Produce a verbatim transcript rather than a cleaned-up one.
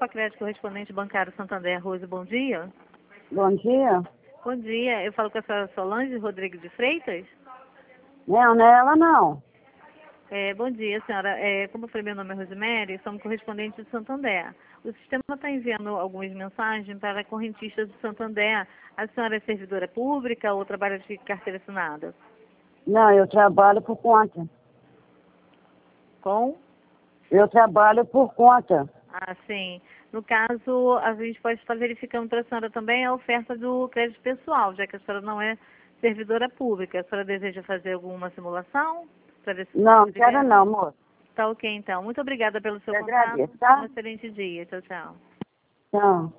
Sicredi, correspondente bancário Santander. Rose, bom dia. Bom dia. Bom dia, eu falo com a senhora Solange Rodrigues de Freitas. Não, não é ela não. É, bom dia, senhora. É, como eu falei, meu nome é Rosemary, somos correspondentes de Santander. O sistema está enviando algumas mensagens para correntistas do Santander. A senhora é servidora pública ou trabalha de carteira assinada? Não, eu trabalho por conta. Com? Eu trabalho por conta. Ah, sim. No caso, a gente pode estar verificando para a senhora também a oferta do crédito pessoal, já que a senhora não é servidora pública. A senhora deseja fazer alguma simulação? Para ver se Não, não quero não, moço. Tá ok, então. Muito obrigada pelo seu Eu contato. agradeço, tá? Um excelente dia. Tchau, tchau. Tchau.